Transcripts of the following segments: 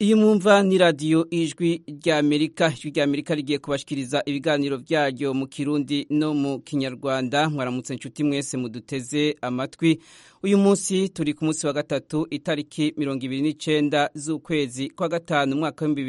Iyi mwumva ni radio ijwi ry'Amerika. Ijwi ry'Amerika rigiye kubashikiriza ibiganiro vyaryo mu Kirundi no mu Kinyarwanda. Mwaramutse nshuti mwese muduteze amatwi. Uyu munsi turi ku munsi wa gatatu itariki 29 z'ukwezi kwa gatanu mwaka wa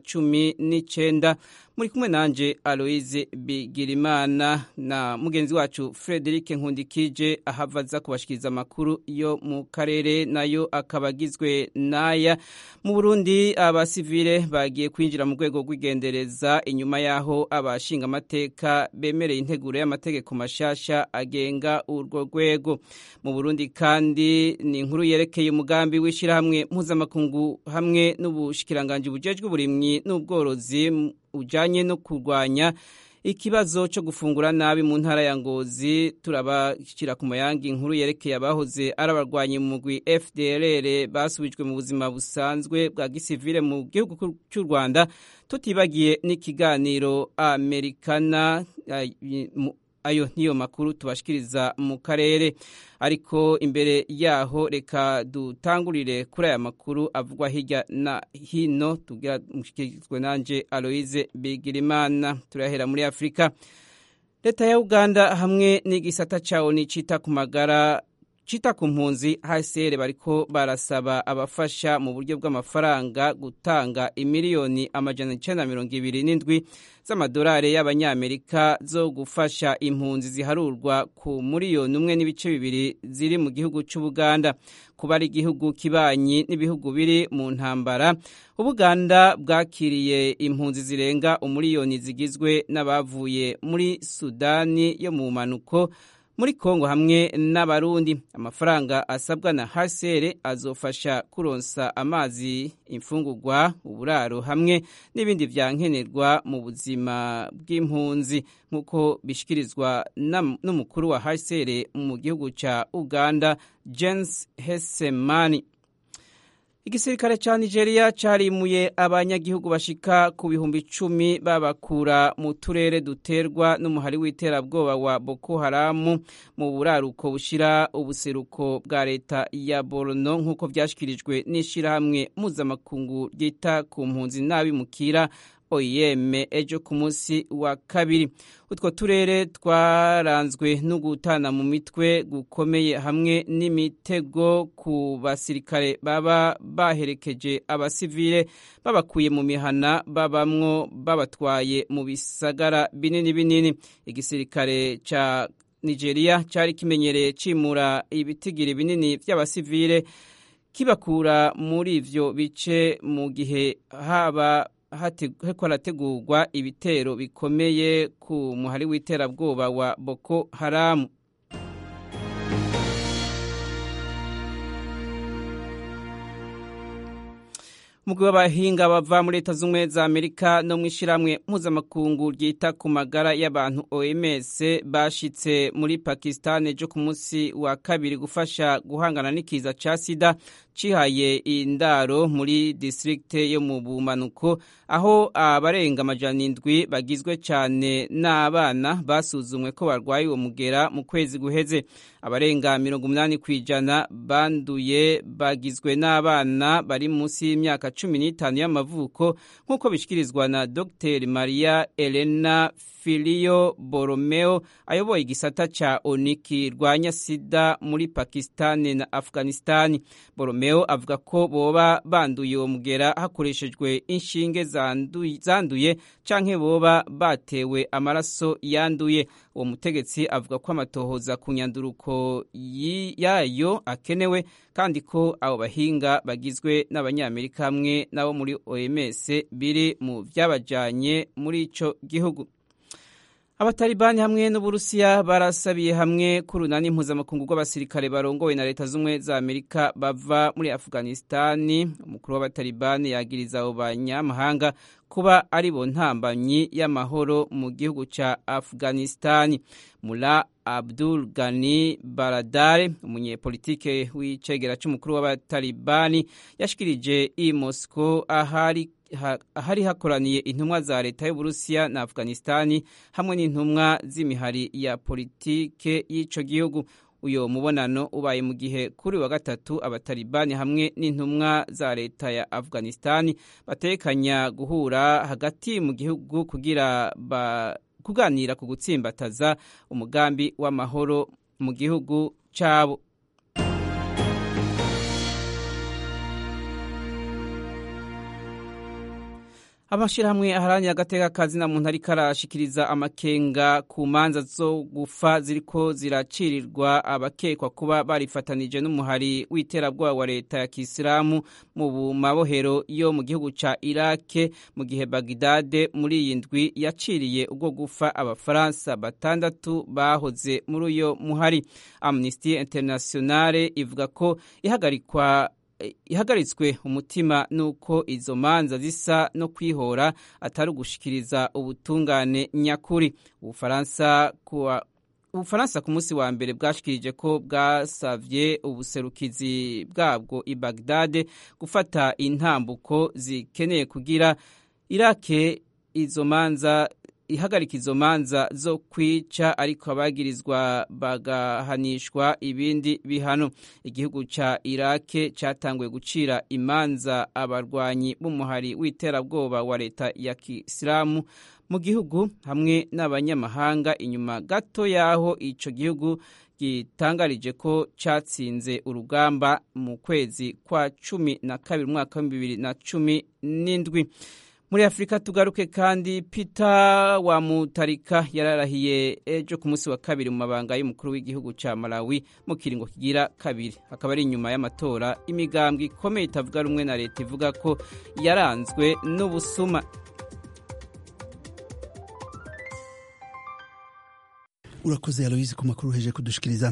2019. Muri kumwe nanje Aloise Bigirimana na mugenzi wacu Frederic Nkundikije ahavaza kubashikiriza amakuru yo mu karere nayo akabagizwe naya. Mu Burundi abasivile bagiye kwinjira mu rwego rw'igendereza inyuma yaho abashinga amateka bemereye integuro y'amategeko mashasha agenga urwo rwego. Mu Burundi kandi ni inkuru yerekeye umugambi w'ishirahamwe mpuzamakungu hamwe n'ubushikiranganje bujejwe uburimyi n'ubworozi ujanye no kurwanya ikibazo cyo gufungura nabi mu ntara ya Ngozi. Turabashikira ku mayangi inkuru yerekeye abahoze arabarwanye mu mugwi FDLR basubijwe mu buzima busanzwe bwa gisivile mu gihugu cy'u Rwanda, tutibagiye n'ikiganiro Americana. Ayo niyo makuru tubashikiriza mu karere, ariko imbere yaho reka dutangurire kuri aya makuru avugwa hirya na hino. Tugira mushikirizwe nanje Aloise Bigirimana. Turahera muri Afrika. Leta ya Uganda hamwe n'igisata cawo nicita ku magara cita ku mpunzi HCR bariko barasaba abafasha mu buryo bw'amafaranga gutanga imiliyoni 927 z'amadolari y'abanyamerika zo gufasha impunzi ziharurwa ku miliyoni 1.2 ziri mu gihugu c'Ubuganda. Kuba ari igihugu kibanyi n'ibihugu biri mu ntambara, Ubuganda bwakiriye impunzi zirenga umiliyoni zigizwe n'abavuye muri Sudani yo mu manuko, muri Kongo hamwe n'Abarundi. Amafaranga asabwa na HCR azofasha kuronsa amazi, imfungurwa, uburaro hamwe n'ibindi vyankenerwa mu buzima bw'impunzi, nkuko bishikirizwa n'umukuru wa HCR mu gihugu ca Uganda, James Hesemani. Igisirikare ca Nigeria carimuye abanyagihugu bashika ku 10,000 babakura mu turere duterwa n'umuhari w'iterabwoba wa Boko Haram mu buraruko bushira ubuseruko bwa leta ya Borno, nkuko vyashikirijwe n'ishirahamwe mpuzamakungu ryita ku mpunzi n'abimukira OIM ejo ku munsi wa kabiri. Utwo turere twaranzwe no gutana mu mitwe gukomeye hamwe n'imitego ku basirikare baba baherekeje abasivile babakuye mu mihana babamwo babatwaye mu bisagara binini binini. Igisirikare ca Nigeria cari kimenyereye cimura ibitigiri binini vy'abasivile kibakura muri ivyo bice mu gihe harategurwa ibitero bikomeye ku muhari w'iterabwoba wa Boko Haram. Umugwi w'abahinga bava muri Leta z'Ubumwe za Amerika no mw'ishiramwe mpuzamakungu ryita ku magara y'abantu OMS bashitse muri Pakistan ejo ku munsi wa kabiri gufasha guhangana n'ikiza ca sida cihaye indaro muri district yo mu bumanuko, aho abarenga 700 bagizwe cyane n'abana basuzumwe ko barwaye uwo mugera mu kwezi guheze. Abarenga 80% banduye bagizwe n'abana bari munsi y'imyaka 15 y'amavuko, nkuko bishikirizwa na Dr. Maria Elena Filio Borromeo ayoboye igisata ca ONU rwanya sida muri Pakistan na Afghanistan. Borromeo avuga ko boba banduye uwo mugera hakoreshejwe inshinge zanduye canke boba batewe amaraso yanduye. Uwo mutegetsi avuga ko amatohoza ku nyanduruko yayo akenewe, kandi ko abo bahinga bagizwe n'Abanyamerika hamwe nabo muri OMS biri mu vyabajanye muri ico gihugu. Abatalibani hamwe n'Uburusiya barasabiye hamwe kurunani mpuzamakungu rw'abasirikare barongowe na Leta z'Ubumwe za Amerika bava muri Afghanistan. Umukuru w'abatalibani yagiriza abo banyamahanga kuba ari bo ntambanyi y'amahoro mu gihugu ca Afghanistan. Mullah Abdul Ghani Baradar, umunyepolitike w'icegera c'umukuru w'abatalibani, yashikirije i Moscow ahari hakoraniye intumwa za leta y'Uburusiya na Afghanistan hamwe n'intumwa z'imihari ya politike y'ico gihugu. uyo mubonano ubaye mu gihe kuri wa gatatu abatalibani hamwe n'intumwa za leta ya Afghanistan batekanya guhura hagati mu gihugu kugira kuganira ku gutsimbataza umugambi w'amahoro mu gihugu cyabo. Amashirahamwe aharanira agateka kazina muntu ariko arashikiriza amakenga ku manza zo gufa ziriko ziracirirwa abakekwa kuba barifatanije n'umuhari w'iterabwoba wa leta ya Kisilamu mu mabohero yo mu gihugu ca Iraq mu gihe Baghdad muri iyi ndwi yaciriye ubwo gufa abafaransa 6 bahoze muri uyo muhari. Amnesty International ivuga ko ihagaritswe umutima nuko izo manza zisa no kwihora atari ugushikiriza ubutungane nyakuri. Ubufaransa ku munsi wa mbere bwashikirije ko bwasavye ubuserukizi bwabwo i Baghdad gufata intambuko zikeneye kugira Iraq ihagarika izo manza zo kwica ariko abagirizwa bagahanishwa ibindi bihano. Igihugu ca Iraq catanguye gucira imanza abarwanyi b'umuhari w'iterabwoba wa leta ya Kisilamu mu gihugu hamwe n'abanyamahanga inyuma gato yaho ico gihugu gitangarije ko catsinze urugamba mu kwezi kwa 12 mwaka wa 2017. Muri Afrika tugaruke kandi Peter wa Mutarika yararahiye ejo ku munsi wa kabiri mu mabanga y'umukuru w'igihugu ca Malawi mu kiringo kigira kabiri. Akaba ari inyuma y'amatora imigambwe ikomeye itavuga rumwe na leta ivuga ko yaranzwe n'ubusuma. Urakoze Aloise ku makuru heje kudushikiriza.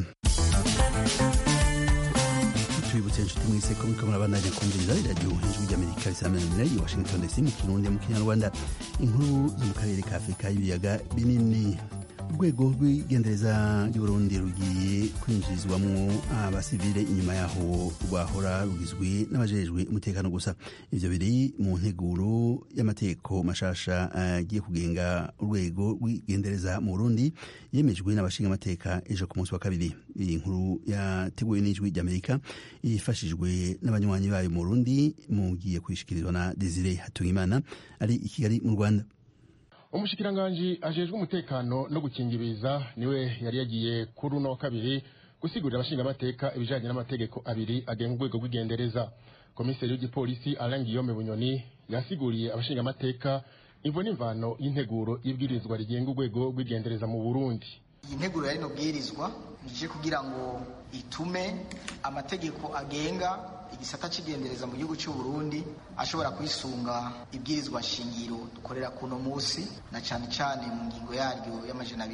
Twibutse inshuti mwese ko muriko murabandanya kumviriza radio Ijwi ry'Amerika risamanira i Washington DC mu Kirundi mu Kinyarwanda. Inkuru zo mu karere ka Afrika y'ibiyaga binini. Urwego rw'igendereza y'Uburundi rugiye kwinjizwamwo abasivile inyuma yaho rwahora rugizwe n'abajejwe umutekano gusa. Ivyo biri mu nteguro y'amategeko mashasha agiye kugenga urwego rw'igendereza mu Burundi yemejwe n'abashinga amateka ejo ku munsi wa kabiri. Iyi nkuru yateguwe n'Ijwi ry'Amerika ifashijwe n'abanywanyi bayo mu Burundi mugiye kwishikirizwa na Desire Hatungimana ari i Kigali mu Rwanda. Umushikiranganji ajejwe umutekano no gukingiriza niwe yari yagiye kuri uno kabiri gusigurira abashinga amateka ibijanye n'amategeko abiri agenga urwego rw'igendereza. Komiseri w'igipolisi Alain Guillaume Bunyoni yasiguriye abashinga amateka imvo n'imvano y'integuro y'ibwirizwa rigenga urwego rw'igendereza mu Burundi. Iyi nteguro yari nobwirizwa nije kugira ngo itume amategeko agenga igisata cy'igendereza mu gihugu cy'u Burundi ashobora kwisunga ibwirizwa shingiro dukorera kuno musi na cyane cyane mu ngingo yaryo y'amajana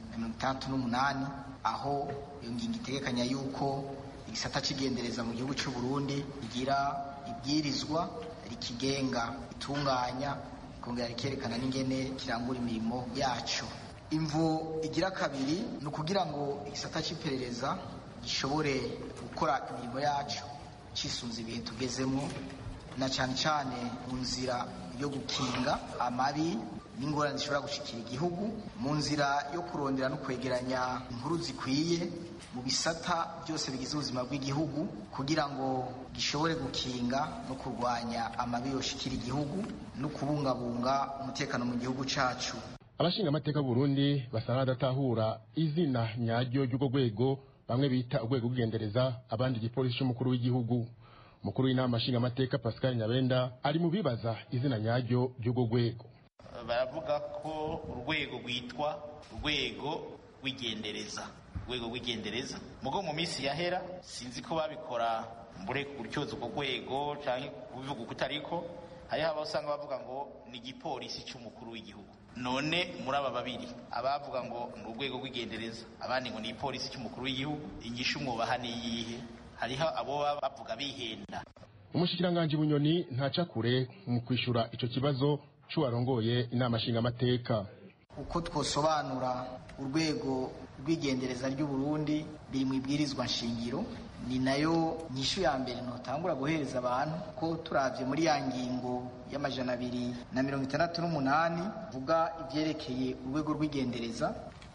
268 aho iyo ngingo itegekanya yuko igisata cy'igendereza mu gihugu cy'u Burundi igira ibwirizwa rikigenga itunganya kongera rikerekana n'ingene kirangura imirimo yacu. Imvo igira kabiri ni ukugira ngo igisata cy'iperereza gishobore gukora imirimo yacu cisunze ibihe tugezemo na cyane cyane mu nzira yo gukinga amabi n'ingorane zishobora gushikira igihugu, mu nzira yo kurondera no kwegeranya inkuru zikwiye mu bisata byose bigize ubuzima bw'igihugu kugira ngo gishobore gukinga no kurwanya amabi yoshikira igihugu no kubungabunga umutekano mu gihugu cacu. Abashinga amateka Burundi basanga badatahura izina nyaryo ry'ugo rwego, bamwe bita urwego rw'igendereza abandi igipolisi cy'umukuru w'igihugu. Umukuru w'inama ashinga amateka Pascal Nyabenda ari mu bibaza izina nyaryo ry'ugo rwego. Baravuga ko urwego rwitwa urwego rw'igendereza, urwego rw'igendereza mugo mu minsi yahera sinzi ko babikora mbure kuryoza ugo rwego canke kubivuga kutariko hariho abasanga bavuga ngo ni igipolisi cy'umukuru w'igihugu. None muri aba babiri abavuga ngo ni urwego rw'igendereza abandi ngo ni igipolisi cy'umukuru w'igihugu, inyishu mwubaha ni iyihe? Hariho abo bavuga bihenda. Umushikiranganji Bunyoni ntaca kure mu kwishura ico kibazo c'uwarongoye inama ashinga amateka. Uko twosobanura urwego rw'igendereza ry'u Burundi biri mu ibwirizwa nshingiro ni nayo nyishu ya mbere notangura guhereza abantu ko turavye muri ya ngingo y'amajana 268 vuga ivyerekeye urwego rw'igendereza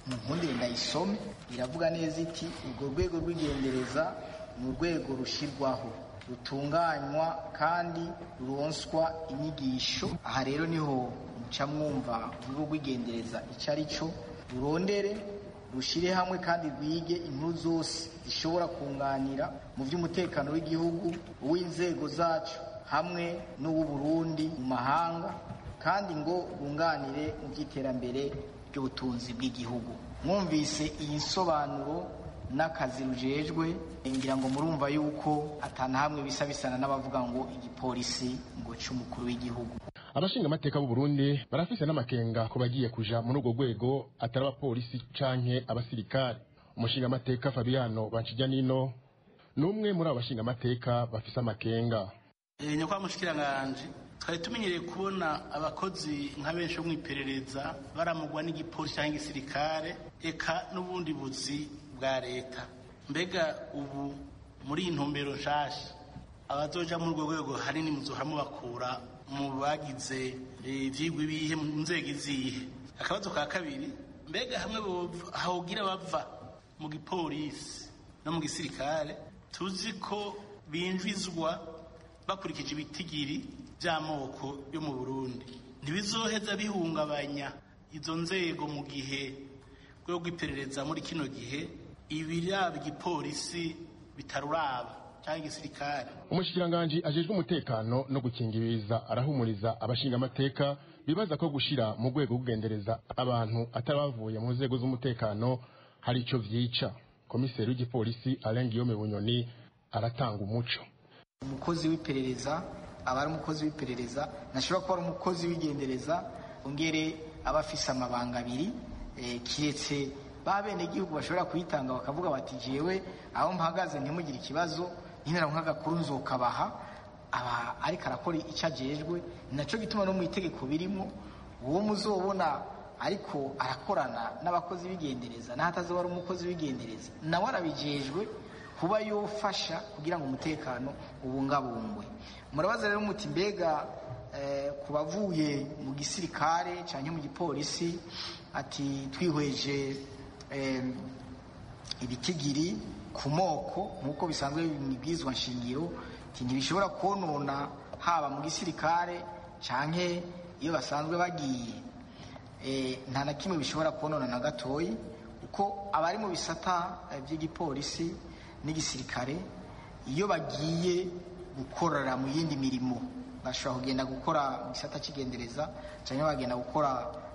nkundire ndayisome, iravuga neza iti urwo rwego rw'igendereza ni urwego rushyirwaho, rutunganywa kandi ruronswa inyigisho. Aha rero niho muca mwumva urwego rw'igendereza icyo ari cyo, rurondere rushyire hamwe kandi rwige inkuru zose zishobora kunganira mu by'umutekano w'igihugu, uw'inzego zacu hamwe n'uw'u Burundi mu mahanga, kandi ngo bunganire mu by'iterambere ry'ubutunzi bw'igihugu. Mwumvise iyi nsobanuro n'akazi rujejwe, ngira ngo murumva yuko atana hamwe bisa bisana n'abavuga ngo igipolisi ngo c'umukuru w'igihugu. Abashinga amateka b'u Burundi barafise n'amakenga ko bagiye kuja muri urwo rwego atari abapolisi canke abasirikare. Umushinga amateka Fabiano Bancijanino n'umwe muri abo bashinga amateka bafise amakenga. Nyakwa mushikiranganje, twari tumenyereye kubona abakozi nka benshi bo mwiperereza baramugwa n'igipolisi cyangwa igisirikare eka n'ubundi buzi bwa leta. Mbega ubu muri intumbero nshasha abazoja muri urwo rwego hanini muzohamo bakura mu bagize ivyigwa ibihe mu nzego izihe? Akabazo ka kabiri, mbega hamwe hogira bava mu gipolisi no mu gisirikare, tuzi ko binjizwa bakurikije ibitigiri by'amoko yo mu Burundi, ntibizoheza bihungabanya izo nzego mu gihe rwo rw'iperereza muri kino gihe ibiraba igipolisi bitaruraba cyangwa igisirikare? Umushikiranganji ajejwe umutekano no gukingiriza arahumuriza abashinga amateka bibaza ko gushira mu rwego rw'ugendereza abantu atarabavuye mu nzego z'umutekano hari ico vyica. Komiseri w'igipolisi Alain Guillaume Bunyoni aratanga umuco. Umukozi w'iperereza aba ari umukozi w'iperereza, ntashobora kuba ari umukozi w'igendereza ongere abafise amabanga abiri, kiretse babene igihugu bashobora kuyitanga bakavuga bati jewe aho mpagaze ntimugire ikibazo, nyinara nk'agakuru nzokabaha, aba ariko arakora icyo ajejwe. Naco gituma no mu itegeko birimo uwo muzobona ariko arakorana n'abakozi b'igendereza n'ahatazoba ari umukozi w'igendereza nawe arabijejwe kuba yofasha kugira ngo umutekano ubungabungwe. Murabaza rero muti mbega kubavuye mu gisirikare cyangwa mu gipolisi, ati twihweje ibitigiri ku moko nk'uko bisanzwe bibwizwa nshingiro, ntibishobora konona haba mu gisirikare cyangwa iyo basanzwe bagiye, nta na kimwe bishobora konona na gatoyi, kuko abari mu bisata by'igipolisi n'igisirikare iyo bagiye gukorera mu yindi mirimo bashobora kugenda gukora mu gisata cy'igendereza cyangwa bagenda gukora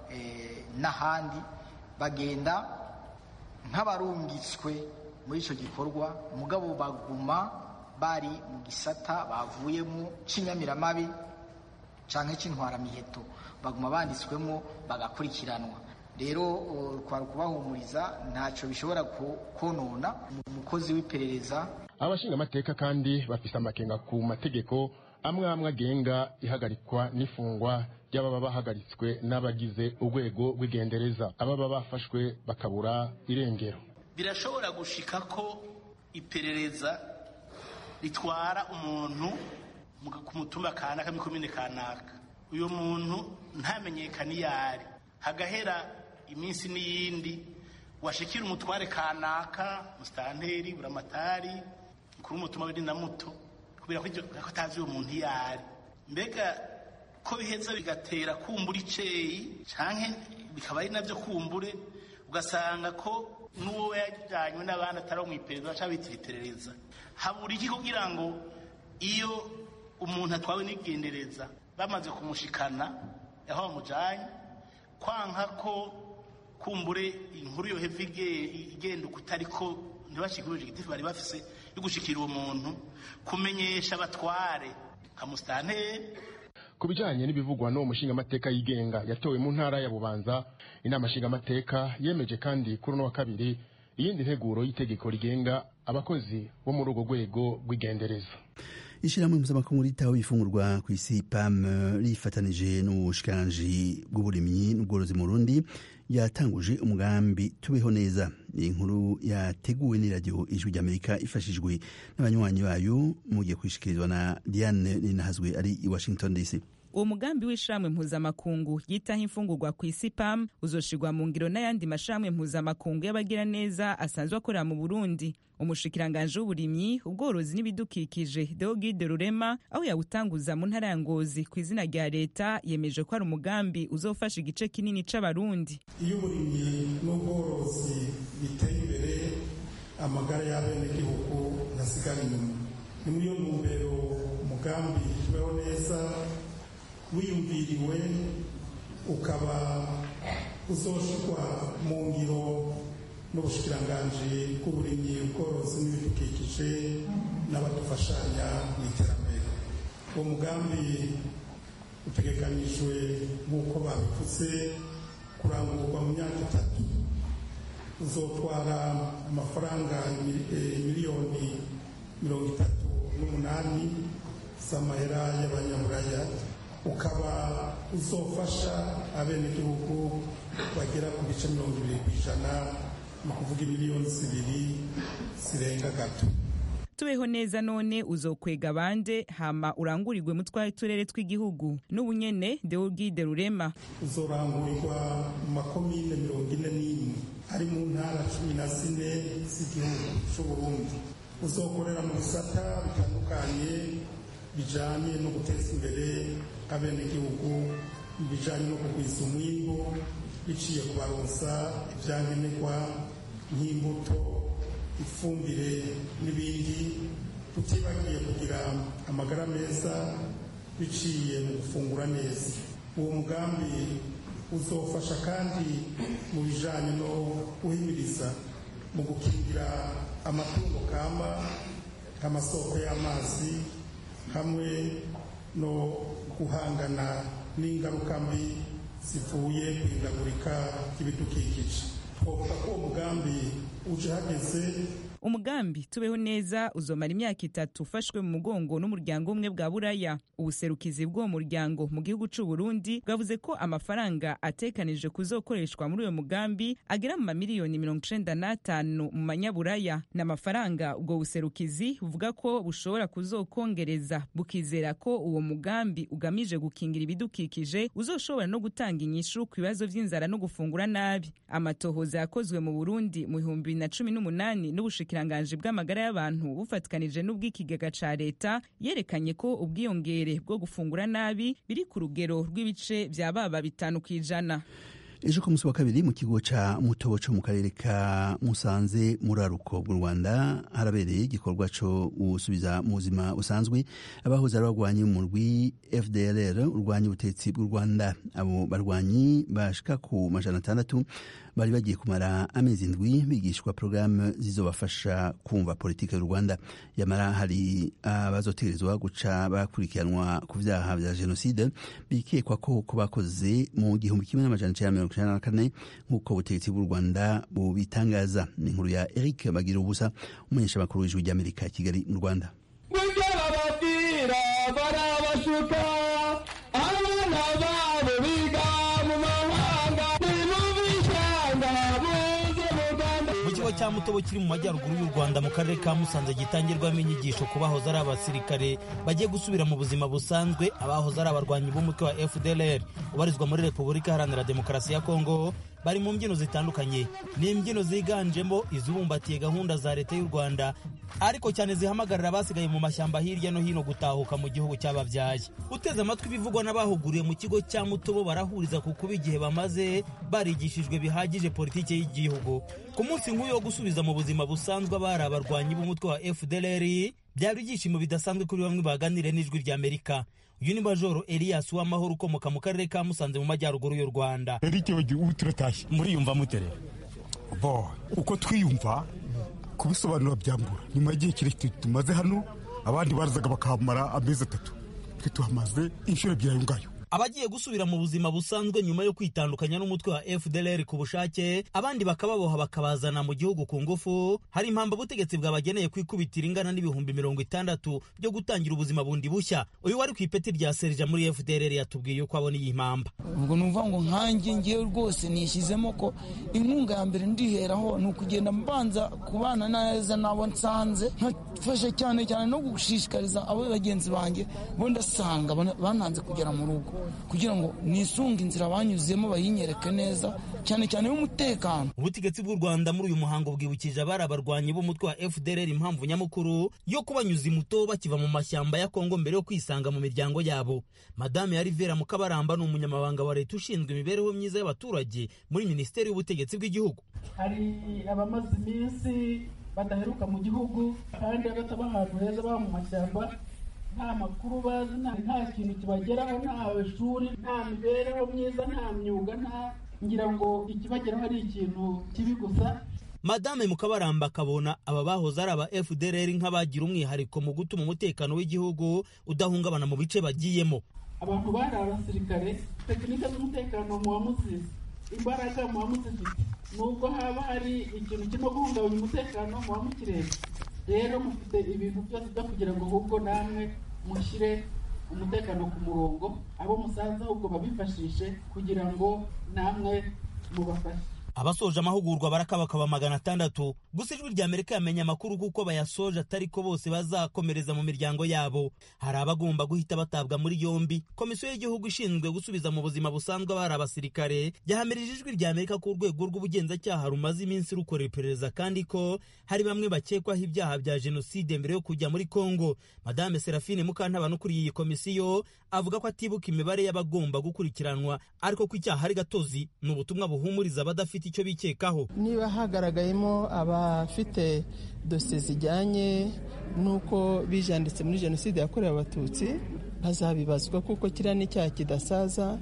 n'ahandi, bagenda nk'abarungitswe muri icyo gikorwa, mugabo baguma bari mu gisata bavuyemo cy'inyamiramabi cyangwa cy'intwaramiheto, baguma banditswemo bagakurikiranwa. Rero kwari kubahumuriza, ntacyo bishobora konona umukozi w'iperereza. Abashinga amateka kandi bafise amakenga ku mategeko amwe agenga ihagarikwa n'ifungwa ry'ababa bahagaritswe n'abagize urwego rw'igendereza, ababa bafashwe bakabura irengero. Birashobora gushika ko iperereza ritwara umuntu ku mutumba kanaka mu komine kanaka, uyo muntu ntamenyekane iyari, hagahera iminsi n'iyindi washikira umutware kanaka, mustanteri, buramatari, mukuru w'umutumba w'indi na muto, kubera ko atazi uwo muntu iyari. Mbega ko biheza bigatera kumbura iceyi canke bikaba ari navyo kumbure, ugasanga ko n'uwo yajyanywe n'abandi atari mu iperereza cyangwa bitira iperereza. Habura iki kugira ngo iyo umuntu atwawe n'igendereza bamaze kumushikana aho bamujanye, kwanka ko kumbure inkuru yo heve igenda ukutari ko ntibashikiruje igitifu bari bafise yo gushikira uwo muntu, kumenyesha abatware kamustanteri. Ku bijanye n'ibivugwa n'uwo mushinga amateka yigenga yatowe mu ntara ya Bubanza, inama nshinga amateka yemeje kandi kuri no wa kabiri iyindi nteguro y'itegeko rigenga abakozi bo muri urwo rwego rw'igendereza. Ishirahamwe mpuzamakungu ritaho ifungurwa ku isi PAM rifatanije n'ubushikiranganji bw'uburimyi n'ubworozi mu Burundi yatanguje umugambi tubeho neza. Inkuru yateguwe n'iradiyo Ijwi ry'Amerika ifashijwe n'abanywanyi bayo, mugiye kwishikirizwa na Diane Ninahazwe ari i Washington DC. uwo mugambi w'ishamwe mpuzamakungu yitaho imfungurwa ku isi PAM uzoshirwa mu ngiro n'ayandi mashamwe mpuzamakungu y'abagira neza asanzwe akorera mu Burundi. Umushikiranganje w'uburimyi, ubworozi n'ibidukikije Deogide Rurema aho yawutanguza mu ntara ya Ngozi ku izina rya leta yemeje ko ari umugambi uzofasha igice kinini c'abarundi. Iyo uburimyi n'ubworozi biteye imbere amagara y'abenegihugu ntasigara inyuma. Ni muri iyo ntumbero umugambi tubeho neza wiyumviriwe ukaba uzoshirwa mu ngiro n'ubushikiranganji bw'uburimyi, ubworozi n'ibidukikije n'abadufashanya mu iterambere. Uwo mugambi utegekanijwe nk'uko babivuze kurangurwa mu myaka 3, uzotwara amafaranga miliyoni 38 z'amahera y'abanyaburaya, ukaba uzofasha abenegihugu bagera ku bice 20%, mu kuvuga miliyoni 2 zirenga gato. Tubeho neza none uzokwega bande hama urangurirwe mu turere tw'igihugu. N'ubunyene Deogide Rurema uzorangurirwa mu makomine 41 ari mu ntara 14 z'igihugu c'Uburundi. Uzokorera mu bisata bitandukanye bijanye no guteza imbere abenegihugu, bijanye no kugwiza umwimbu biciye kubaronsa ivyankenerwa nk'imbuto, ifumbire n'ibindi, tutibagiye kugira amagara meza biciye mu gufungura neza. Uwo mugambi uzofasha kandi mu bijanye no guhimiriza mu gukingira amatungo kama nk'amasoko y'amazi hamwe no guhangana n'ingaruka mbi zivuye kwihindagurika ry'ibidukikije. Twovuga ko uwo mugambi uje hageze. Umugambi tubeho neza uzomara imyaka 3 ufashwe mu mugongo n'umuryango umwe bwa Buraya. Ubuserukizi bw'uwo muryango mu gihugu c'u Burundi bwavuze ko amafaranga atekanije kuzokoreshwa muri uyo mugambi agera mu miliyoni 95 mu manyaburaya. N'amafaranga ubwo buserukizi buvuga ko bushobora kuzokongereza, bukizera ko uwo mugambi ugamije gukingira ibidukikije uzoshobora no gutanga inyishu ku bibazo vy'inzara no gufungura nabi. Amatohoza yakozwe mu Burundi mu 2018 n'ubushikiranganje bw'amagara y'abantu bufatikanije n'ubw'ikigega ca leta yerekanye ko ubwiyongere bwo gufungura nabi biri ku rugero rw'ibice vya baba 5%. Ejo ku munsi wa kabiri mu kigo ca Mutobo co mu karere ka Musanze muri Aruko bw'u Rwanda harabereye igikorwa co gusubiza mu buzima busanzwe abahoze barwanye mu rwi FDLR urwanya ubutetsi bw'u Rwanda. Abo barwanyi bashika ku 600 bari bagiye kumara amezi 7 bigishwa programme zizobafasha kumva politike y'u Rwanda. Yamara hari abazotegerezwa guca bakurikiranwa ku vyaha vya genocide bikekwa ko bakoze mu 1994 nk'uko ubutegetsi bw'u Rwanda bubitangaza. Ni inkuru ya Eric Bagira ubusa umunyesha makuru w'ijwi ry'Amerika i Kigali mu Rwanda. cya Mutobo kiri mu majyaruguru y'u Rwanda mu karere ka Musanze gitangirwamo inyigisho ku bahoze ari abasirikare bagiye gusubira mu buzima busanzwe, abahoze ari abarwanyi b'umutwe wa FDLR ubarizwa muri Repubulika Iharanira Demokarasi ya Kongo. Bari mu mbyino zitandukanye, ni imbyino ziganjemo izubumbatiye gahunda za leta y'u Rwanda, ariko cyane zihamagarira abasigaye mu mashyamba hirya no hino gutahuka mu gihugu cy'ababyaye. Uteze amatwi ibivugwa n'abahuguriye mu kigo cya Mutobo barahuriza ku kuba igihe bamaze barigishijwe bihagije politike y'igihugu. Ku munsi nk'uyu wo gusubiza mu buzima busanzwe abari abarwanyi b'umutwe wa FDLR, byari ibyishimo bidasanzwe kuri bamwe baganire n'ijwi ry'Amerika. Uyu ni Majoro Elias Uwamahoro ukomoka mu karere ka Musanze mu majyaruguru y'u Rwanda. Ubu turatashye. Muriyumva mutere? Uko twiyumva kubisobanura byambura. Nyuma y'igihe kirekire tumaze hano, abandi barazaga bakahamara amezi 3. Twe tuhamaze inshuro ebyiri ngayo. abagiye gusubira mu buzima busanzwe nyuma yo kwitandukanya n'umutwe wa FDLR ku bushake, abandi bakababoha bakabazana mu gihugu ku ngufu. Hari impamvu ubutegetsi bwabageneye kwikubitira ingana n'ibihumbi 60 byo gutangira ubuzima bundi bushya. Uyu wari ku ipeti rya Serija muri FDLR yatubwiye uko abona iyi mpamba. Ubwo numva ngo nkanjye ngiye rwose nishyizemo ko inkunga ya mbere ndiheraho ni ukugenda mbanza kubana neza nabo nsanze, nkafasha cyane no gushishikariza abo bagenzi banjye bo ndasanga bananze kugera mu rugo, kugira ngo nisunge inzira banyuzemo bayinyereke neza, cyane y'umutekano. Ubutegetsi bw'u Rwanda muri uyu muhango bwibukije abari abarwanyi b'umutwe wa FDLR impamvu nyamukuru yo kubanyuza imuto bakiva mu mashyamba ya Kongo mbere yo kwisanga mu miryango yabo. Madame Yarivera Mukabaramba ni umunyamabanga wa leta ushinzwe imibereho myiza y'abaturage muri Minisiteri y'Ubutegetsi bw'Igihugu. Hari abamaze iminsi badaheruka mu gihugu kandi agataba ahantu heza baba mu mashyamba, nta makuru bazi, nta kintu kibageraho, nta shuri, nta mibereho myiza, nta myuga, ngira ngo ikibageraho ari ikintu kibi gusa. Madame Mukabaramba akabona aba bahoze ari aba FDLR nk'abagira umwihariko mu gutuma umutekano w'igihugu udahungabana mu bice bagiyemo. Abantu bari abasirikare, tekinike z'umutekano muba muzizi, imbaraga muba muzifite, nubwo haba hari ikintu kirimo guhungabanya umutekano muba mukireba. Rero mufite ibintu byose byo kugira ngo ahubwo namwe mushyire umutekano ku murongo, abo musanze ahubwo babifashishe kugira ngo namwe mubafashe. Abasoje amahugurwa barakabakaba 600. Gusa ijwi rya Amerika yamenye amakuru kuko bayasoje atari ko bose bazakomereza mu miryango yabo. Hari abagomba guhita batabwa muri yombi. Komisiyo y'igihugu ishinzwe gusubiza mu buzima busanzwe abari abasirikare yahamirije ijwi rya Amerika ku rwego rw'ubugenzacyaha rumaze iminsi rukora iperereza kandi ko hari bamwe bakekwaho ibyaha bya jenoside mbere yo kujya muri Kongo. Madame Serafine Mukantabana ukuriye iyi komisiyo avuga ko atibuka imibare y'abagomba gukurikiranwa, ariko ko icyaha ari gatozi ni ubutumwa buhumuriza abadafite icyo bikekaho. Niba hagaragayemo abafite dosiye zijyanye n'uko bijanditse muri jenoside yakorewe abatutsi, bazabibazwa kuko kiriya ni icyaha kidasaza.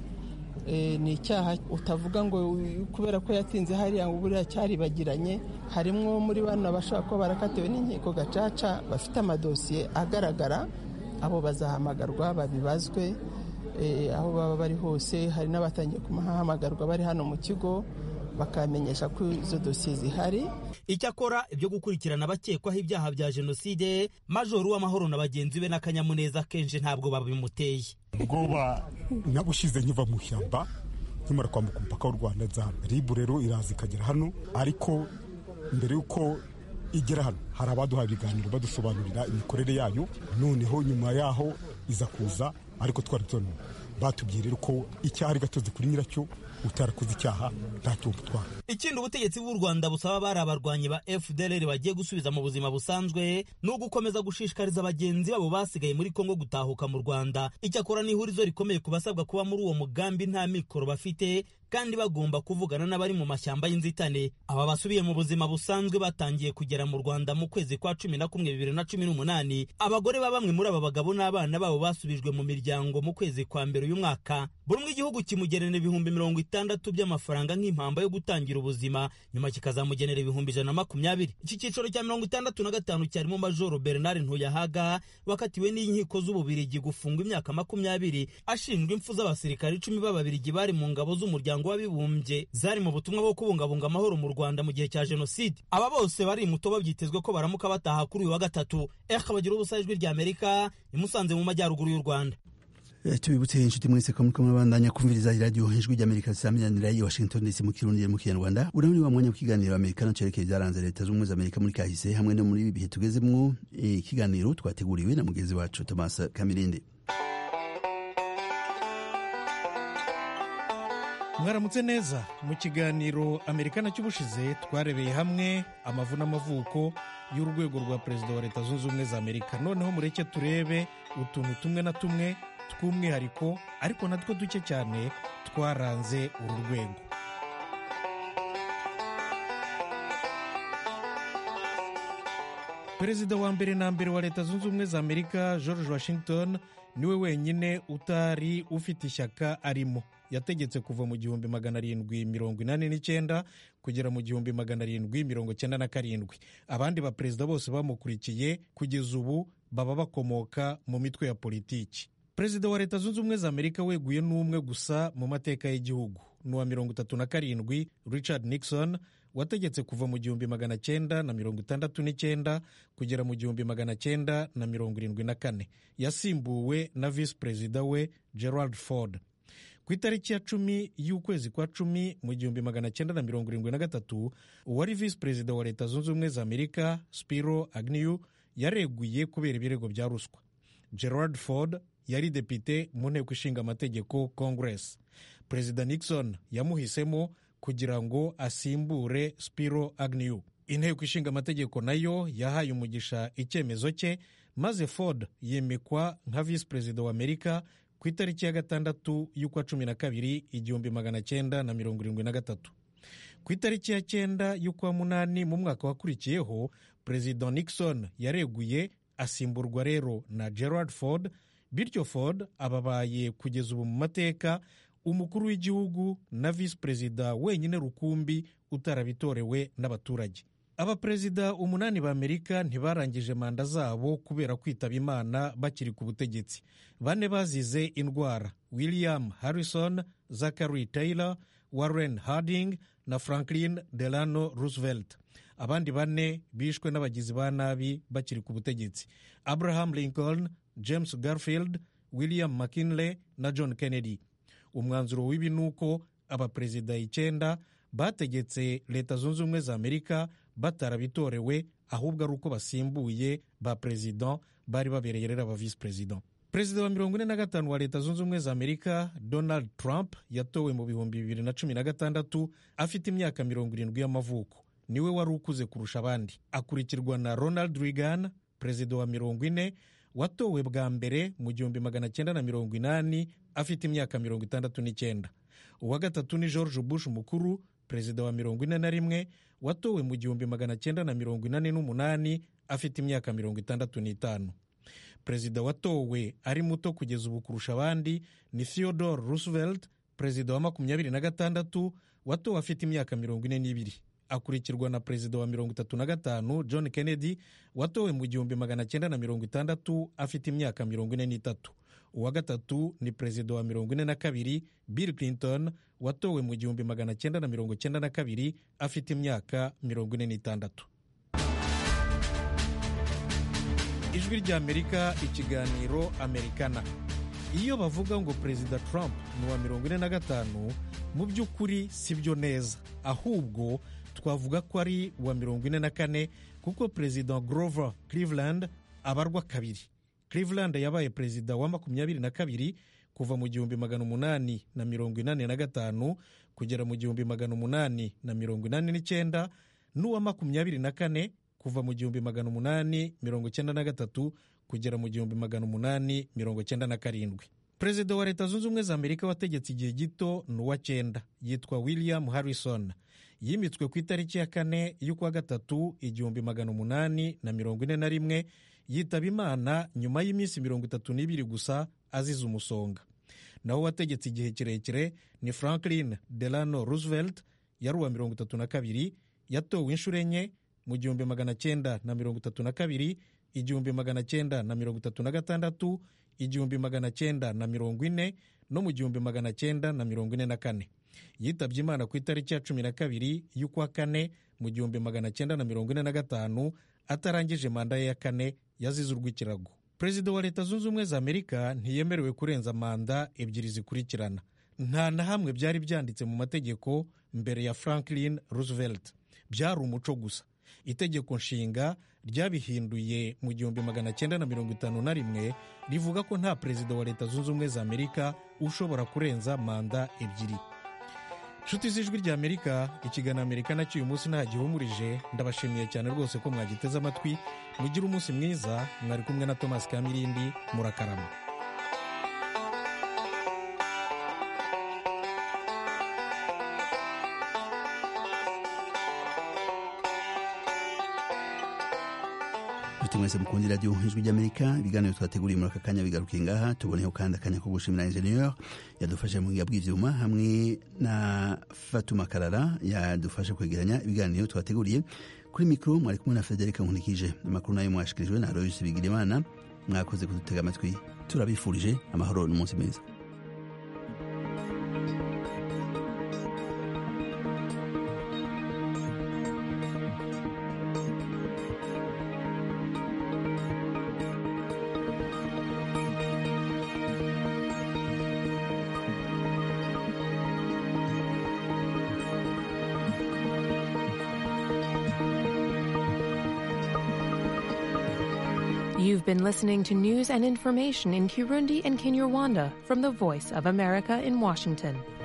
Ni icyaha utavuga ngo kubera ko yatinze hariya ngo buriya cyaribagiranye. Harimo muri bano bashaka ko barakatiwe n'inkiko gacaca bafite amadosiye agaragara, abo bazahamagarwa babibazwe aho baba bari hose. Hari n'abatangiye kumahamagarwa bari hano mu kigo bakamenyesha ko izo dosiye zihari. Icyakora ibyo gukurikirana abakekwaho ibyaha bya jenoside, Majoro w'Amahoro na bagenzi be n'akanyamuneza kenshi ntabwo babimuteye. Ubwoba nabushize nkiva mu shyamba nkimara kwambuka umupaka w'u Rwanda za RIB rero iraza ikagera hano, ariko mbere yuko igera hano hari abaduhaye ibiganiro badusobanurira imikorere yayo. Noneho nyuma yaho iza kuza, ariko twari batubwira ko icyaha ari gatozi kuri nyiracyo, utarakoze icyaha ntacyo gutwara. Ikindi ubutegetsi bw'u Rwanda busaba bari abarwanyi ba FDLR bagiye gusubiza mu buzima busanzwe no gukomeza gushishikariza abagenzi babo basigaye muri Kongo gutahuka mu Rwanda. Icyakora ni ihurizo rikomeye kubasabwa kuba muri uwo mugambi nta mikoro bafite kandi bagomba kuvugana n'abari mu mashyamba y'inzitane. Aba basubiye mu buzima busanzwe batangiye kugera mu Rwanda mu kwezi kwa 11 2018. Abagore ba bamwe muri aba bagabo n'abana babo basubijwe mu miryango mu kwezi kwa mbere uyu mwaka. Buri umwe igihugu kimugenera ibihumbi 60 by'amafaranga nk'impamba yo gutangira ubuzima, nyuma kikazamugenera ibihumbi 120. Iki cyiciro cya 65 cyarimo Majoro Bernard Ntuyahaga wakatiwe n'inkiko z'Ububirigi gufungwa imyaka 20 ashinjwa impfu z'abasirikari 10 b'Ababirigi bari mu ngabo z'umuryango w'abibumbye zari mu butumwa bwo kubungabunga amahoro mu Rwanda mu gihe cya jenoside. Aba bose bari muto babyitezwe ko baramuka bataha kuri uyu wa gatatu. Bagira ubusa ijwi rya Amerika imusanze mu majyaruguru y'u Rwanda. Tubibutse inshuti mwese ko muriko mubandanya kumviriza radio ijwi rya Amerika risaminanira i Washington DC mu Kirundi mu Kinyarwanda. Uramuri wa mwanya w'ikiganiro Amerika cerekeye byaranze leta z'ubumwe za Amerika muri kahise hamwe no muri bihe tugezemwo. Ikiganiro twateguriwe na mugenzi wacu Thomas Kamirindi. Mwaramutse neza. Mu kiganiro Amerikana cy'ubushize twarebeye hamwe amavu n'amavuko y'urwego rwa perezida wa leta zunze ubumwe za Amerika. Noneho mureke turebe utuntu tumwe na tumwe tw'umwihariko ariko natwo duke cyane twaranze uru rwego. Perezida wa mbere na mbere wa leta zunze ubumwe za Amerika George Washington niwe wenyine utari ufite ishyaka arimo. Yategetse kuva mu 1789 kugera mu 1797. Abandi baperezida bose bamukurikiye kugeza ubu baba bakomoka mu mitwe ya politiki. perezida wa leta zunze ubumwe za amerika weguye n'umwe gusa mu mateka y'igihugu ni uwa 37 Richard Nixon wategetse kuva mu 1969 kugera mu 1974. Yasimbuwe na visi perezida we Gerald Ford. Ku itariki ya 10 y'ukwezi kwa 10 mu 1973 uwari visi perezida wa leta zunze ubumwe za amerika Spiro Agnew yareguye kubera ibirego bya ruswa. Gerald Ford yari depite mu nteko ishinga amategeko Congress. Perezida Nixon yamuhisemo kugira ngo asimbure Spiro Agnew. Inteko ishinga amategeko nayo yahaye umugisha icyemezo cye, maze Ford yemekwa nka visi perezida wa Amerika ku itariki ya 6 y'ukwa 12 1973. Ku itariki ya 9 y'ukwa 8 mu mwaka wakurikiyeho, Perezida Nixon yareguye asimburwa rero na Gerald Ford, bityo Ford ababaye kugeza ubu mu mateka umukuru w'igihugu na visi perezida wenyine rukumbi utarabitorewe n'abaturage. Abaperezida 8 ba Amerika ntibarangije manda zabo kubera kwitaba Imana bakiri ku butegetsi. 4 bazize indwara: William Harrison, Zachary Taylor, Warren Harding na Franklin Delano Roosevelt. Abandi 4 bishwe n'abagizi ba nabi bakiri ku butegetsi: Abraham Lincoln, James Garfield, William McKinley na John Kennedy. Umwanzuro w'ibi nuko abaperezida 9 bategetse leta zunze ubumwe za Amerika batarabitorewe, ahubwo ari uko basimbuye ba perezida bari babereye rero aba visi perezida. Perezida wa 45 wa leta zunze ubumwe za Amerika Donald Trump yatowe mu 2016 afite imyaka 70 y'amavuko. Niwe wari ukuze kurusha abandi. Akurikirwa na Ronald Reagan, perezida wa 40 watowe bwa mbere mu 1980 afite imyaka 69. Uwa gatatu ni George Bush mukuru, perezida wa 41 watowe mu 1988 afite imyaka 65. Perezida watowe ari muto kugeza ubu kurusha abandi ni Theodore Roosevelt, perezida wa 26 watowe afite imyaka 42. Akurikirwa na perezida wa 35 John Kennedy watowe mu 1960 afite imyaka 43. Uwa gatatu ni perezida wa 42 Bill Clinton watowe mu 1992 afite imyaka 46. Ijwi rya Amerika, ikiganiro Amerikana. Iyo bavuga ngo perezida Trump ni wa 45 mu by'ukuri si byo neza, ahubwo twavuga ko ari wa 44 kuko perezida Grover Cleveland abarwa kabiri. Cleveland yabaye perezida wa 22 kuva mu 1885 kugera mu 1889, n'uwa 24 kuva mu 1893 kugera mu 1897. Perezida wa leta zunze ubumwe za Amerika wategetse igihe gito n'uwa 9 yitwa William Harrison. Yimitswe ku itariki ya 4 y'ukwa 3 1841, yitaba Imana nyuma y'iminsi 32 gusa azize umusonga. Naho wategetse igihe kirekire ni Franklin Delano Roosevelt, yari uwa 32, yatowe inshuro enye mu 1932, 1936, 1940 no mu 1944. Yitabye Imana ku itariki ya 12 y'ukwa 4 mu 1945 atarangije manda ye ya 4 yazize urw'ikirago. Perezida wa leta zunze ubumwe za Amerika ntiyemerewe kurenza manda 2 zikurikirana. Nta na hamwe byari byanditse mu mategeko mbere ya Franklin Roosevelt. Byari umuco gusa. Itegeko nshinga ryabihinduye mu 1951 rivuga ko nta perezida wa leta zunze ubumwe za Amerika ushobora kurenza manda 2. Nshuti z'Ijwi rya Amerika, ikiganiro Amerikana cy'uyu munsi ntagihumurije. Ndabashimiye cyane rwose ko mwagiteze amatwi. Mugire umunsi mwiza. Mwari kumwe na Thomas Kamirindi. Murakarama. mwese mukundira radio Ijwi ry'Amerika. Ibiganiro twateguriye muri aka kanya bigarukiye ngaha. Tuboneyeho kandi akanya ko gushimira ingenieur yadufashe mu bw'ivyuma hamwe na Fatuma Karara yadufashe kwegeranya ibiganiro twateguriye. Kuri mikro mwari kumwe na Frederic Nkulikije. Amakuru nayo mwashikirijwe na Aloyse Bigirimana. mwakoze kudutega amatwi turabifurije amahoro n'umunsi mwiza. You've been listening to news and information in Kirundi and Kinyarwanda from the Voice of America in Washington.